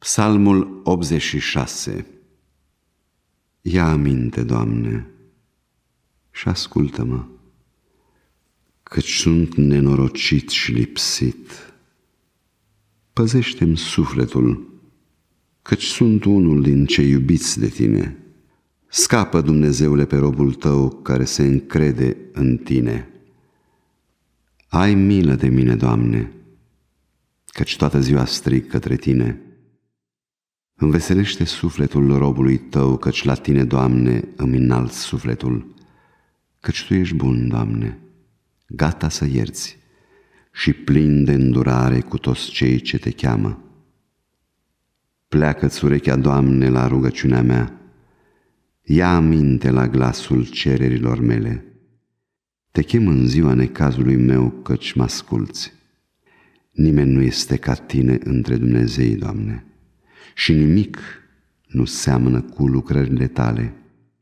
Psalmul 86. Ia aminte, Doamne, și ascultă-mă, căci sunt nenorocit și lipsit. Păzește-mi sufletul, căci sunt unul din cei iubiți de Tine. Scapă, Dumnezeule, pe robul Tău care se încrede în Tine. Ai milă de mine, Doamne, căci toată ziua strig către Tine. Înveselește sufletul robului Tău, căci la Tine, Doamne, îmi înalt sufletul, căci Tu ești bun, Doamne, gata să ierți și plin de îndurare cu toți cei ce Te cheamă. Pleacă-ți urechea, Doamne, la rugăciunea mea, ia aminte la glasul cererilor mele. Te chem în ziua necazului meu, căci mă asculți. Nimeni nu este ca Tine între Dumnezei, Doamne, și nimic nu seamănă cu lucrările Tale.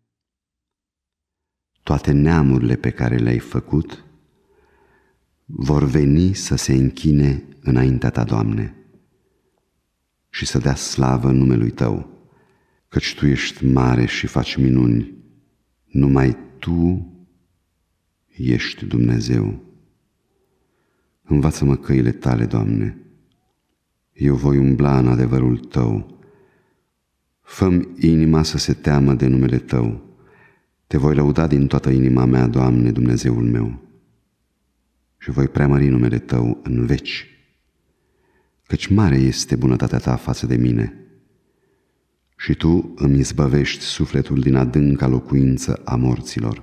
Toate neamurile pe care le-ai făcut vor veni să se închine înaintea Ta, Doamne, și să dea slavă numelui Tău, căci Tu ești mare și faci minuni, numai Tu ești Dumnezeu. Învață-mă căile Tale, Doamne, eu voi umbla în adevărul Tău. Fă-mi inima să se teamă de numele Tău. Te voi lăuda din toată inima mea, Doamne, Dumnezeul meu, și voi preamări numele Tău în veci, căci mare este bunătatea Ta față de mine și Tu îmi izbăvești sufletul din adânca locuință a morților.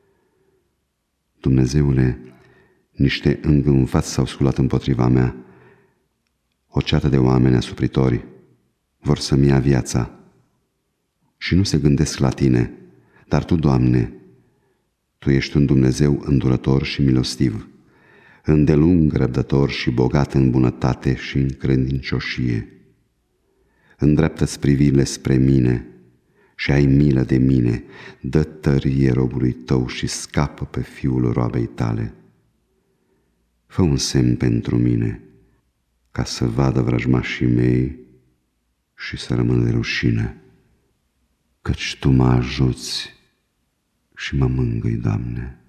Dumnezeule, niște îngânfați s-au sculat împotriva mea, o ceată de oameni asupritori vor să-mi ia viața și nu se gândesc la Tine, dar Tu, Doamne, Tu ești un Dumnezeu îndurător și milostiv, îndelung răbdător și bogat în bunătate și în credincioșie. Îndreaptă-ți privirile spre mine și ai milă de mine, dă tărie robului Tău și scapă pe fiul roabei Tale. Fă un semn pentru mine, ca să vadă vrăjmașii mei și să rămân de rușine, căci Tu mă ajuți și mă mângâi, Doamne.